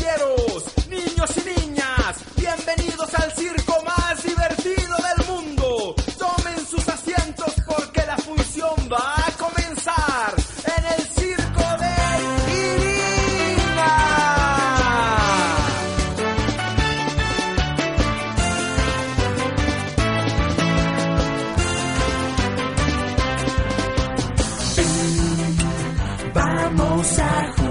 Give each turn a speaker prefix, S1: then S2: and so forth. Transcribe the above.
S1: caballeros, niños y niñas, bienvenidos al circo más divertido del mundo. Tomen sus asientos porque la función va a comenzar en el circo de Irina. Vamos a jugar